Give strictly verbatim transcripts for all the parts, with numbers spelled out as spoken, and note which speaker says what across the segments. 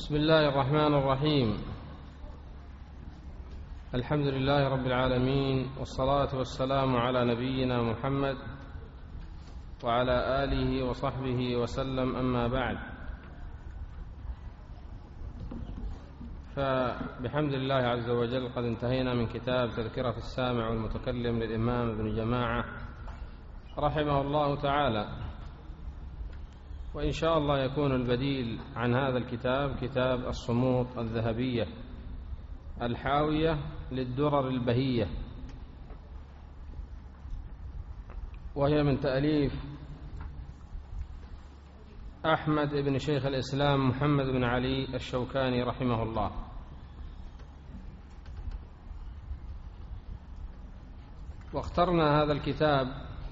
Speaker 1: بسم الله الرحمن الرحيم. الحمد لله رب العالمين، والصلاة والسلام على نبينا محمد وعلى آله وصحبه وسلم، أما بعد. فبحمد الله عز وجل قد انتهينا من كتاب تذكرة السامع والمتكلم للإمام ابن جماعة رحمه الله تعالى، وإن شاء الله يكون البديل عن هذا الكتاب كتاب الصمود الذهبية الحاوية للدرر البهية، وهي من تأليف أحمد بن شيخ الإسلام محمد بن علي الشوكاني رحمه الله. واخترنا هذا الكتاب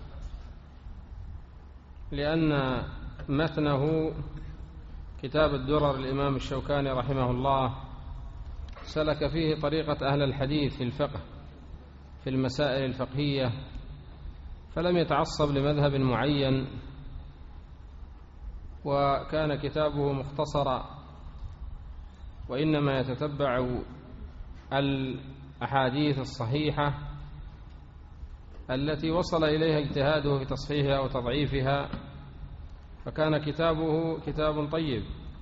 Speaker 1: لأن متنه كتاب الدرر الإمام الشوكاني رحمه الله سلك فيه طريقة أهل الحديث في الفقه في المسائل الفقهية، فلم يتعصب لمذهب معين، وكان كتابه مختصرا، وإنما يتتبع الأحاديث الصحيحة التي وصل إليها اجتهاده في تصحيحها وتضعيفها، فكان كتابه كتاب طيب،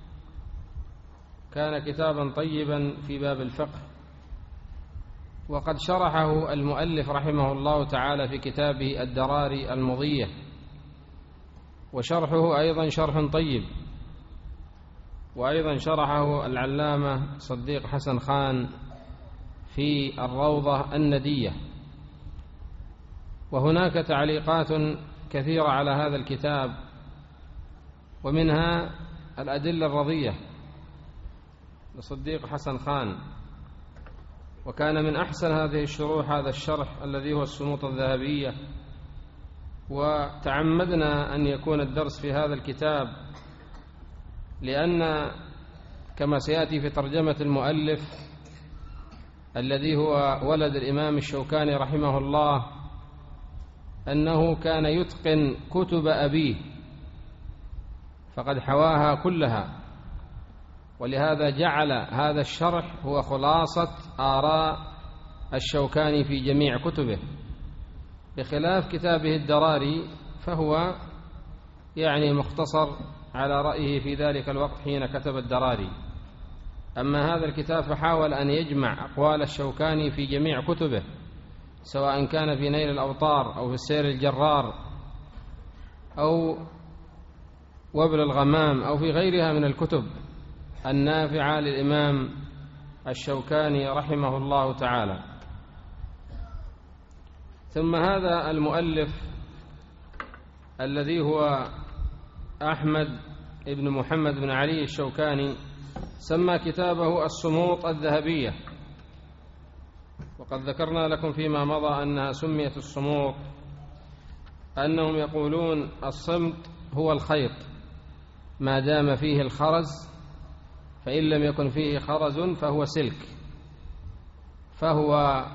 Speaker 1: كان كتابا طيبا في باب الفقه. وقد شرحه المؤلف رحمه الله تعالى في كتابه الدراري المضية، وشرحه أيضا شرح طيب، وأيضا شرحه العلامة صديق حسن خان في الروضة الندية. وهناك تعليقات كثيرة على هذا الكتاب، ومنها الأدلة الرضية لصديق حسن خان، وكان من أحسن هذه الشروح هذا الشرح الذي هو الصمود الذهبية. وتعمدنا أن يكون الدرس في هذا الكتاب لأن كما سيأتي في ترجمة المؤلف الذي هو ولد الإمام الشوكاني رحمه الله أنه كان يتقن كتب أبيه، فقد حواها كلها، ولهذا جعل هذا الشرح هو خلاصة آراء الشوكاني في جميع كتبه، بخلاف كتابه الدراري فهو يعني مختصر على رأيه في ذلك الوقت حين كتب الدراري. أما هذا الكتاب فحاول أن يجمع أقوال الشوكاني في جميع كتبه، سواء كان في نيل الأوطار أو في السير الجرار أو وابل الغمام أو في غيرها من الكتب النافعة للإمام الشوكاني رحمه الله تعالى. ثم هذا المؤلف الذي هو أحمد بن محمد بن علي الشوكاني سمى كتابه الصمود الذهبية، وقد ذكرنا لكم فيما مضى أنها سميت الصمود أنهم يقولون الصمت هو الخيط ما دام فيه الخرز، فإن لم يكن فيه خرز فهو سلك، فهو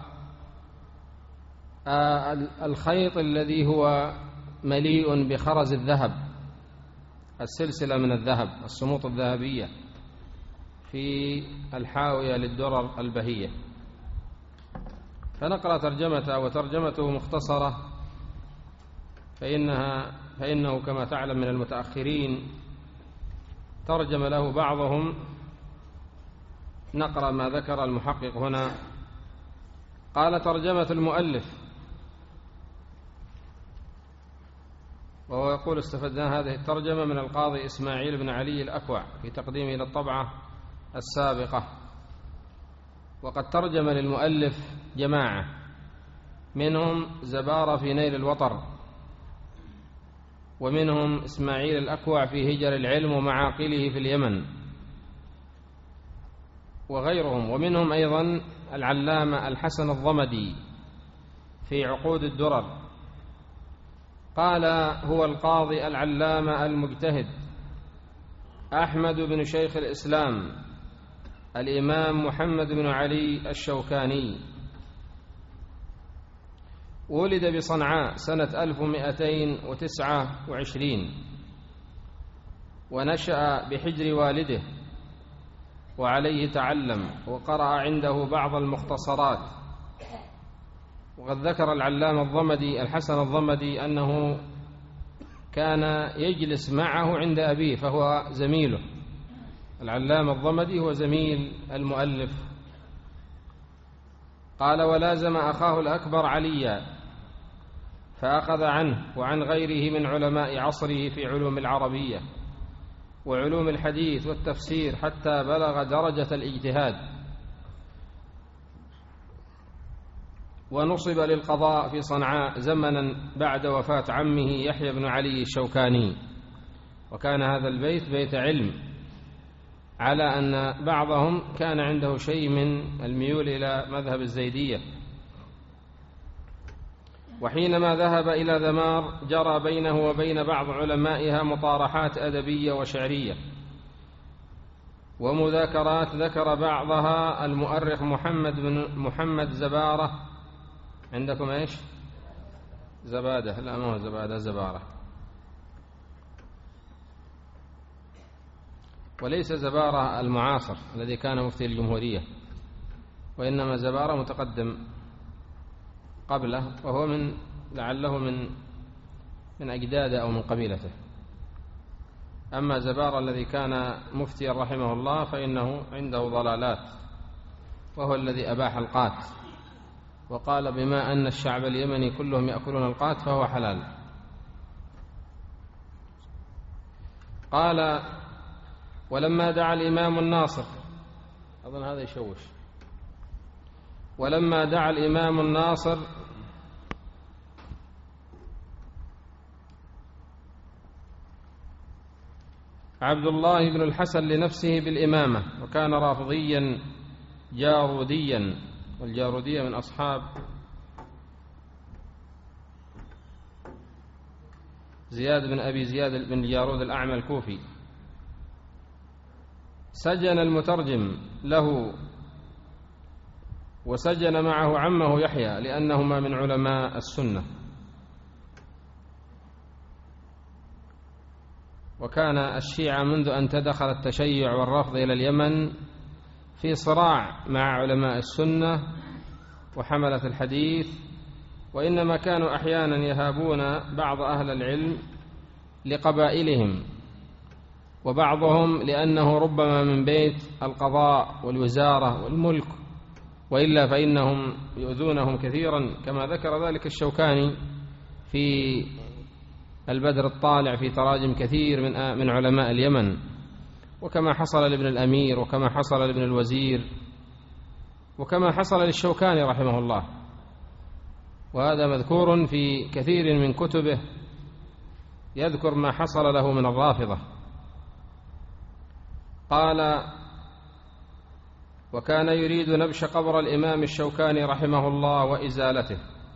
Speaker 1: الخيط الذي هو مليء بخرز الذهب، السلسلة من الذهب، الصمود الذهبية في الحاوية للدرر البهية. فنقرأ ترجمته، وترجمته مختصرة، فإنها فإنه كما تعلم من المتأخرين ترجم له بعضهم. نقرأ ما ذكر المحقق هنا. قال: ترجمة المؤلف، وهو يقول: استفدنا هذه الترجمة من القاضي إسماعيل بن علي الأكوع في تقديمه إلى الطبعة السابقة. وقد ترجم للمؤلف جماعة، منهم زبارة في نيل الوطر، ومنهم إسماعيل الأكوع في هجر العلم ومعاقله في اليمن، وغيرهم، ومنهم أيضا العلامة الحسن الضمدي في عقود الدرر. قال: هو القاضي العلامة المجتهد أحمد بن شيخ الإسلام الإمام محمد بن علي الشوكاني، ولد بصنعاء سنة ألف ومئتين وتسعة وعشرين، ونشأ بحجر والده وعليه تعلم، وقرأ عنده بعض المختصرات. وقد ذكر العلامة الضمدي الحسن الضمدي أنه كان يجلس معه عند أبيه، فهو زميله. العلامة الضمدي هو زميل المؤلف. قال: ولازم أخاه الأكبر عليا، فأخذ عنه وعن غيره من علماء عصره في علوم العربية وعلوم الحديث والتفسير حتى بلغ درجة الاجتهاد، ونصب للقضاء في صنعاء زمنا بعد وفاة عمه يحيى بن علي الشوكاني. وكان هذا البيت بيت علم، على أن بعضهم كان عنده شيء من الميول إلى مذهب الزيدية. وحينما ذهب إلى ذمار جرى بينه وبين بعض علمائها مطارحات أدبية وشعرية ومذاكرات، ذكر بعضها المؤرخ محمد بن محمد زبارة. عندكم إيش؟ زبادة؟ لا، ما هو زبادة، زبارة. وليس زبارة المعاصر الذي كان مفتي الجمهورية، وإنما زبارة متقدم قبله، وهو من لعله من من أجداده أو من قبيلته. أما زبارة الذي كان مفتيا رحمه الله فإنه عنده ضلالات، وهو الذي أباح القات، وقال: بما أن الشعب اليمني كلهم يأكلون القات فهو حلال. قال: ولما دعا الإمام الناصر، أظن هذا يشوش، ولما دعا الإمام الناصر عبد الله بن الحسن لنفسه بالإمامة، وكان رافضيا جاروديا، والجارودية من أصحاب زياد بن أبي زياد بن جارود الأعمى الكوفي. سجن المترجم له، وسجن معه عمه يحيى، لأنهما من علماء السنة. وكان الشيعة منذ أن تدخل التشيع والرفض إلى اليمن في صراع مع علماء السنة وحملة الحديث، وإنما كانوا أحيانا يهابون بعض أهل العلم لقبائلهم، وبعضهم لأنه ربما من بيت القضاء والوزارة والملك، وإلا فإنهم يؤذونهم كثيرا، كما ذكر ذلك الشوكاني في البدر الطالع في تراجم كثير من من علماء اليمن، وكما حصل لابن الأمير، وكما حصل لابن الوزير، وكما حصل للشوكاني رحمه الله. وهذا مذكور في كثير من كتبه، يذكر ما حصل له من الرافضة. قال: وكان يريد نبش قبر الإمام الشوكاني رحمه الله وإزالته،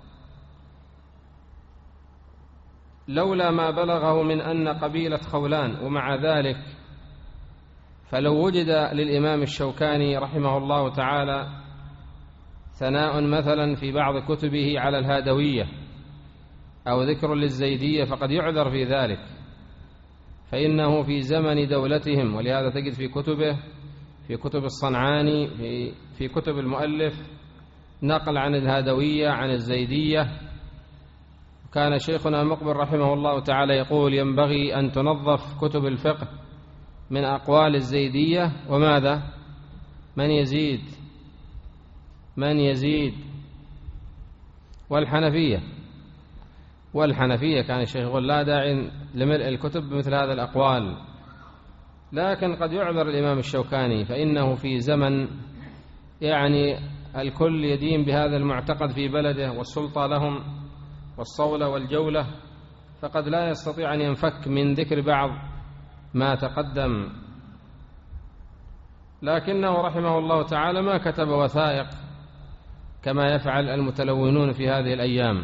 Speaker 1: لولا ما بلغه من أن قبيلة خولان. ومع ذلك فلو وجد للإمام الشوكاني رحمه الله تعالى ثناء مثلا في بعض كتبه على الهادوية أو ذكر للزيدية فقد يعذر في ذلك، فإنه في زمن دولتهم. ولهذا تجد في كتبه، في كتب الصنعاني، في, في كتب المؤلف، نقل عن الهادوية عن الزيدية. كان شيخنا مقبل رحمه الله تعالى يقول: ينبغي أن تنظف كتب الفقه من أقوال الزيدية وماذا؟ من يزيد من يزيد والحنفية والحنفية كان الشيخ يقول: لا داعي لملء الكتب بمثل هذا الأقوال. لكن قد يعذر الإمام الشوكاني، فإنه في زمن يعني الكل يدين بهذا المعتقد في بلده، والسلطة لهم والصولة والجولة، فقد لا يستطيع أن ينفك من ذكر بعض ما تقدم. لكنه رحمه الله تعالى ما كتب وثائق كما يفعل المتلونون في هذه الأيام.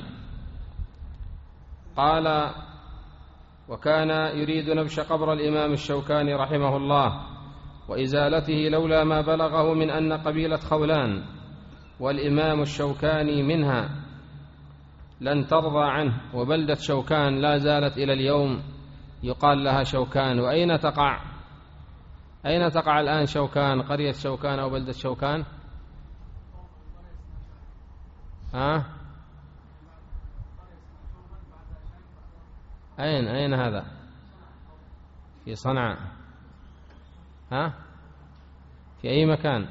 Speaker 1: قال: وكان يريد نبش قبر الإمام الشوكاني رحمه الله وإزالته لولا ما بلغه من أن قبيلة خولان والإمام الشوكاني منها لن ترضى عنه. وبلدة شوكان لا زالت إلى اليوم يقال لها شوكان. وأين تقع؟ أين تقع الآن شوكان؟ قرية شوكان أو بلدة شوكان؟ ها؟ أين أين هذا؟ في صنعاء. ها؟ في أي مكان؟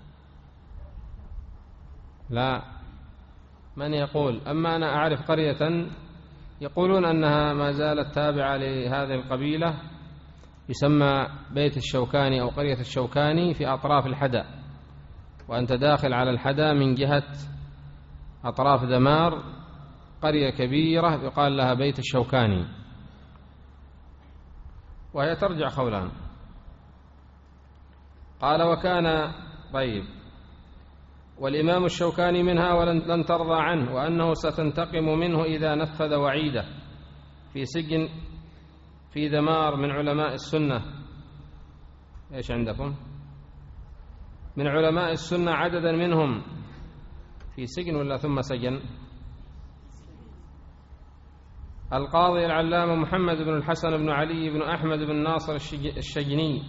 Speaker 1: لا، من يقول؟ أما أنا أعرف قرية يقولون أنها ما زالت تابعة لهذه القبيلة، يسمى بيت الشوكاني أو قرية الشوكاني، في أطراف الحدى، وأنت داخل على الحدى من جهة أطراف دمار، قرية كبيرة يقال لها بيت الشوكاني، وهي ترجع خولان. قال وكان طيب والإمام الشوكاني منها ولن ترضى عنه، وأنه ستنتقم منه إذا نفذ وعيده، في سجن في دمار من علماء السنة. إيش عندكم؟ من علماء السنة عددا منهم في سجن ولا ثم سجن؟ القاضي العلامة محمد بن الحسن بن علي بن أحمد بن ناصر الشجني،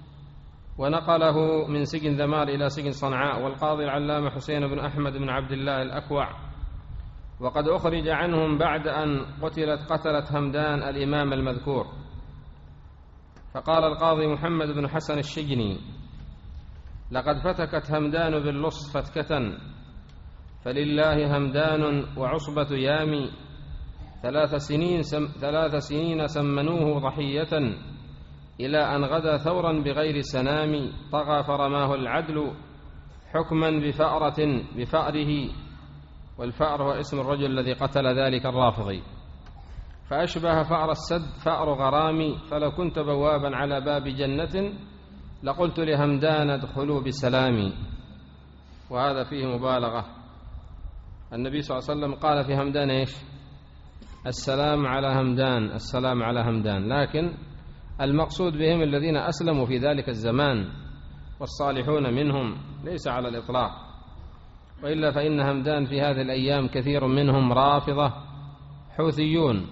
Speaker 1: ونقله من سجن دمار إلى سجن صنعاء. والقاضي العلامة حسين بن أحمد بن عبد الله الأكوع، وقد أخرج عنهم بعد أن قتلت قتلت همدان الإمام المذكور. فقال القاضي محمد بن حسن الشجني: لقد فتكت همدان باللص فتكة، فلله همدان وعصبة يامي، ثلاث سنين, سم ثلاث سنين سمنوه ضحية، إلى أن غدا ثورا بغير سنام، طغى فرماه العدل حكما بفأرة بفأره. والفأر هو اسم الرجل الذي قتل ذلك الرافضي، فأشبه فأر السد فأر غرامي، فلو كنت بوابا على باب جنة لقلت لهمدان ادخلوا بسلامي. وهذا فيه مبالغة. النبي صلى الله عليه وسلم قال في همدان إيش؟ السلام على همدان، السلام على همدان، لكن المقصود بهم الذين أسلموا في ذلك الزمان والصالحون منهم، ليس على الإطلاق، وإلا فإن همدان في هذه الأيام كثير منهم رافضة حوثيون.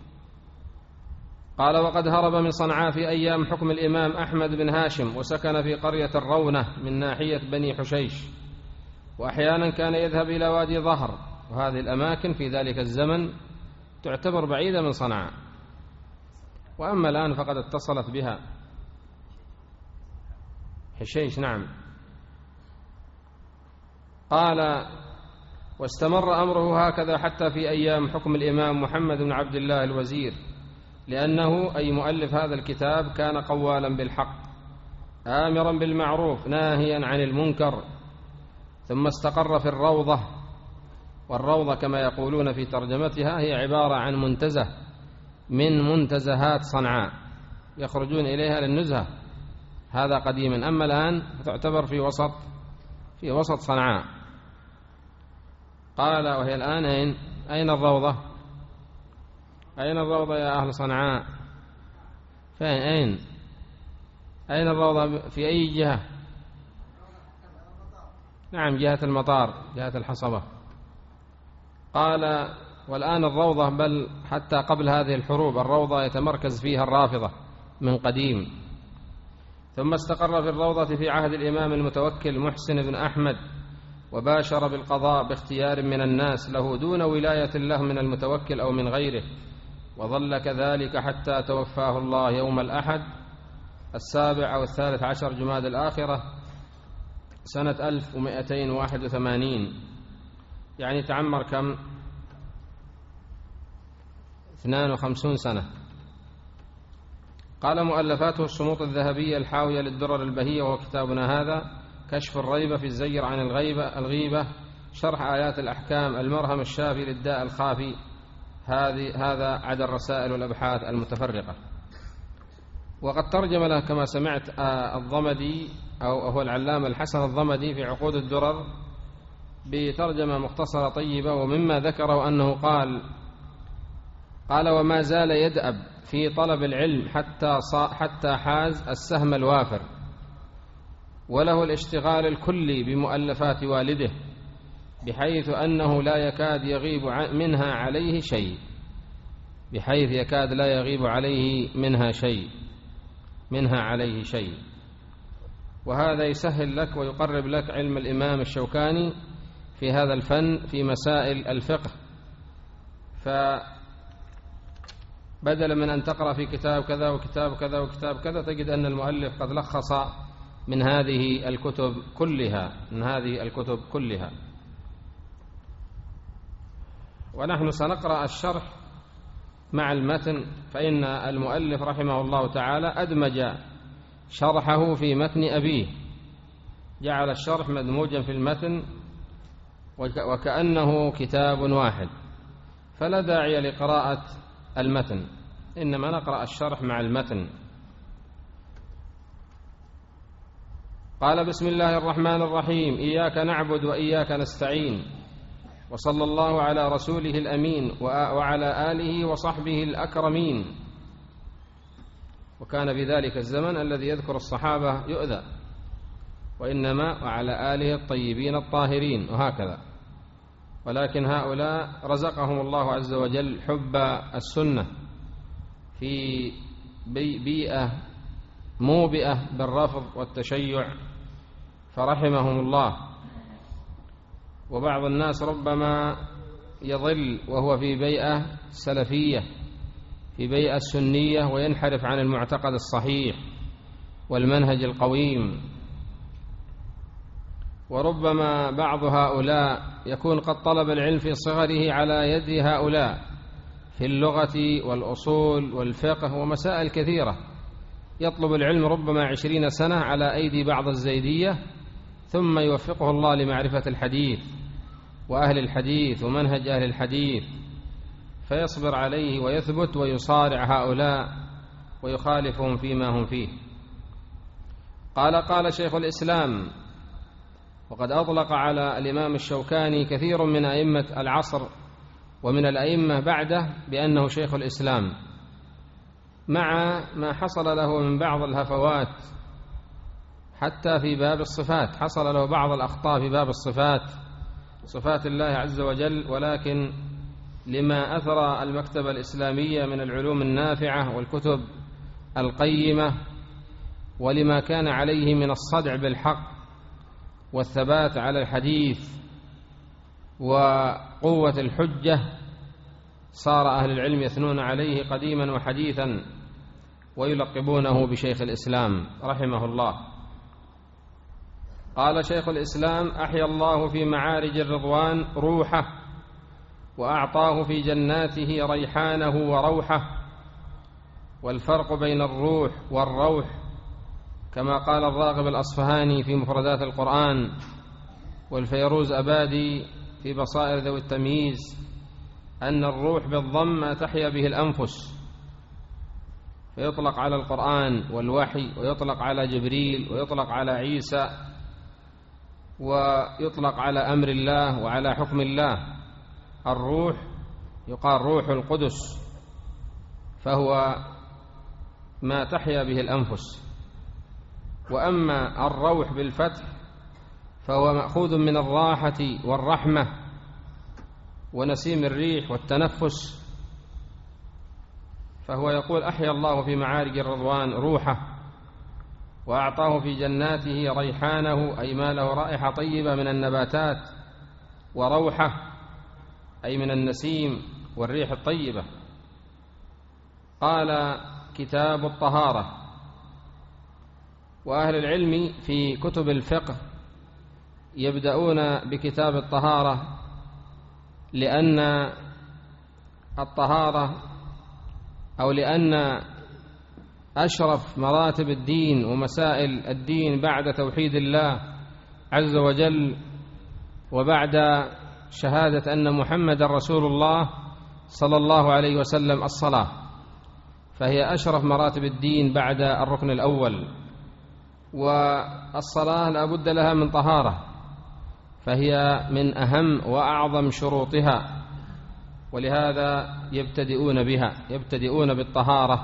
Speaker 1: قال وقد هرب من صنعاء في أيام حكم الإمام أحمد بن هاشم، وسكن في قرية الرونة من ناحية بني حشيش، وأحيانا كان يذهب إلى وادي ظهر، وهذه الأماكن في ذلك الزمن تعتبر بعيدة من صنعاء، وأما الآن فقد اتصلت بها حشيش. نعم. قال واستمر أمره هكذا حتى في أيام حكم الإمام محمد بن عبد الله الوزير، لأنه أي مؤلف هذا الكتاب كان قوالا بالحق آمرا بالمعروف ناهيا عن المنكر. ثم استقر في الروضة، والروضة كما يقولون في ترجمتها هي عبارة عن منتزه من منتزهات صنعاء يخرجون إليها للنزهة، هذا قديما. أما الآن فتعتبر في وسط في وسط صنعاء. قال وهي الآن أين؟ أين الروضة؟ أين الروضة يا أهل صنعاء؟ فين؟ أين؟ أين الروضة؟ في أي جهة؟ نعم، جهة المطار، جهة الحصبة. قال والآن الروضة، بل حتى قبل هذه الحروب الروضة يتمركز فيها الرافضة من قديم. ثم استقر في الروضة في عهد الإمام المتوكل محسن بن أحمد، وباشر بالقضاء باختيار من الناس له دون ولاية له من المتوكل أو من غيره، وظل كذلك حتى توفاه الله يوم الأحد السابع أو الثالث عشر جماد الآخرة سنة ألف ومائتين وواحد وثمانين، يعني تعمر كم؟ اثنان وخمسون سنة. قال مؤلفاته الشموط الذهبية الحاوية للدرر البهية، وهو كتابنا هذا كشف الريبة في الزجر عن الغيبة الغيبة، شرح آيات الأحكام، المرهم الشافي للداء الخافي. هذه هذا عدا الرسائل والأبحاث المتفرقة. وقد ترجم له كما سمعت الضمدي أو هو العلامة الحسن الضمدي في عقود الدرر بترجمة مختصرة طيبة. ومما ذكره أنه قال قال وما زال يدأب في طلب العلم حتى حتى حاز السهم الوافر، وله الاشتغال الكلي بمؤلفات والده، بحيث أنه لا يكاد يغيب منها عليه شيء بحيث يكاد لا يغيب عليه منها شيء منها عليه شيء وهذا يسهل لك ويقرب لك علم الإمام الشوكاني في هذا الفن في مسائل الفقه. فبدلا من أن تقرأ في كتاب كذا وكتاب كذا وكتاب كذا تجد أن المؤلف قد لخص من هذه الكتب كلها من هذه الكتب كلها. ونحن سنقرأ الشرح مع المتن، فإن المؤلف رحمه الله تعالى أدمج شرحه في متن أبيه، جعل الشرح مدموجا في المتن وكأنه كتاب واحد، فلا داعي لقراءة المتن، إنما نقرأ الشرح مع المتن. قال: بسم الله الرحمن الرحيم، إياك نعبد وإياك نستعين، وصلى الله على رسوله الأمين وعلى آله وصحبه الأكرمين. وكان بذلك الزمن الذي يذكر الصحابة يؤذى، وإنما وعلى آله الطيبين الطاهرين وهكذا. ولكن هؤلاء رزقهم الله عز وجل حب السنة في بيئة موبئة بالرفض والتشيع، فرحمهم الله. وبعض الناس ربما يضل وهو في بيئة سلفية، في بيئة سنية، وينحرف عن المعتقد الصحيح والمنهج القويم. وربما بعض هؤلاء يكون قد طلب العلم في صغره على يد هؤلاء في اللغة والأصول والفقه ومسائل كثيرة، يطلب العلم ربما عشرين سنة على أيدي بعض الزيدية، ثم يوفقه الله لمعرفة الحديث وأهل الحديث ومنهج أهل الحديث، فيصبر عليه ويثبت ويصارع هؤلاء ويخالفهم فيما هم فيه. قال قال شيخ الإسلام، وقد أطلق على الإمام الشوكاني كثير من أئمة العصر ومن الأئمة بعده بأنه شيخ الإسلام، مع ما حصل له من بعض الهفوات حتى في باب الصفات، حصل له بعض الأخطاء في باب الصفات، صفات الله عز وجل، ولكن لما أثر المكتبة الإسلامية من العلوم النافعة والكتب القيمة، ولما كان عليه من الصدع بالحق والثبات على الحديث وقوة الحجة، صار أهل العلم يثنون عليه قديما وحديثا ويلقبونه بشيخ الإسلام رحمه الله. قال شيخ الإسلام: أحيا الله في معارج الرضوان روحه، وأعطاه في جناته ريحانه وروحه. والفرق بين الروح والروح كما قال الراغب الأصفهاني في مفردات القرآن، والفيروز أبادي في بصائر ذوي التمييز، أن الروح بالضم ما تحيا به الأنفس، فيطلق على القرآن والوحي، ويطلق على جبريل، ويطلق على عيسى، ويطلق على أمر الله وعلى حكم الله. الروح يقال روح القدس، فهو ما تحيا به الأنفس. وأما الروح بالفتح فهو مأخوذ من الراحة والرحمة ونسيم الريح والتنفس، فهو يقول: أحيا الله في معارج الرضوان روحه، وأعطاه في جناته ريحانه، أي ما له رائحة طيبة من النباتات، وروحه أي من النسيم والريح الطيبة. قال: كتاب الطهارة. وأهل العلم في كتب الفقه يبدأون بكتاب الطهارة، لأن الطهارة أو لأن أشرف مراتب الدين ومسائل الدين بعد توحيد الله عز وجل وبعد شهادة أن محمد رسول الله صلى الله عليه وسلم الصلاة، فهي أشرف مراتب الدين بعد الركن الأول. والصلاة لا بد لها من طهارة، فهي من أهم وأعظم شروطها، ولهذا يبتدئون بها، يبتدئون بالطهارة.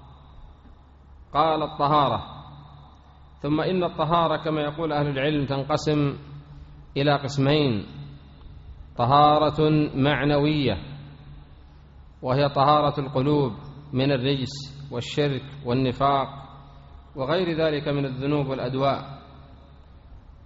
Speaker 1: قال: الطهارة. ثم إن الطهارة كما يقول أهل العلم تنقسم إلى قسمين: طهارة معنوية، وهي طهارة القلوب من الرجس والشرك والنفاق وغير ذلك من الذنوب والأدواء،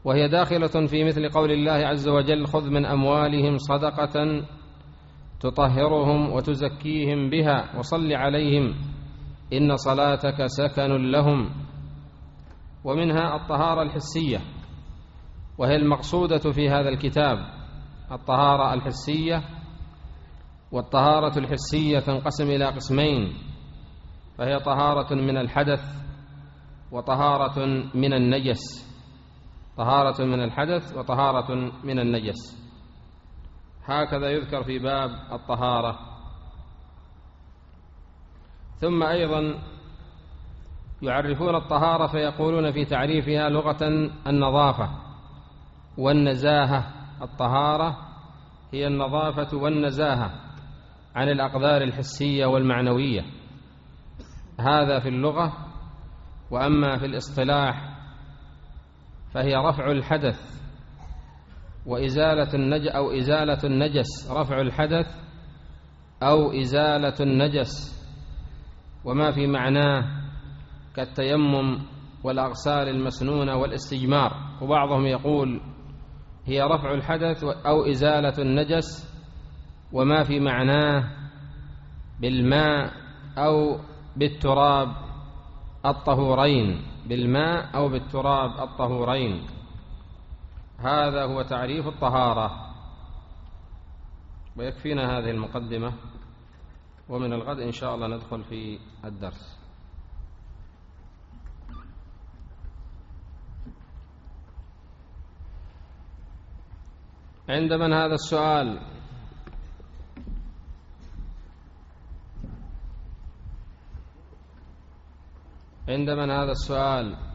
Speaker 1: وهي داخلة في مثل قول الله عز وجل: خذ من أموالهم صدقة تطهرهم وتزكيهم بها وصل عليهم إن صلاتك سكن لهم. ومنها الطهارة الحسية، وهي المقصودة في هذا الكتاب. الطهارة الحسية والطهارة الحسية تنقسم إلى قسمين، فهي طهارة من الحدث وطهارة من النجس. طهارة من الحدث وطهارة من النجس، هكذا يذكر في باب الطهارة. ثم أيضا يعرفون الطهارة فيقولون في تعريفها لغة: النظافة والنزاهة. الطهارة هي النظافة والنزاهة عن الأقدار الحسية والمعنوية، هذا في اللغة. وأما في الاصطلاح فهي رفع الحدث وإزالة النجس، أو إزالة النجس، رفع الحدث أو إزالة النجس وما في معناه كالتيمم والأغسال المسنونة والاستجمار. وبعضهم يقول هي رفع الحدث أو إزالة النجس وما في معناه بالماء أو بالتراب الطهورين، بالماء أو بالتراب الطهورين. هذا هو تعريف الطهارة. ويكفينا هذه المقدمة، ومن الغد إن شاء الله ندخل في الدرس. عند من هذا السؤال؟ عند من هذا السؤال؟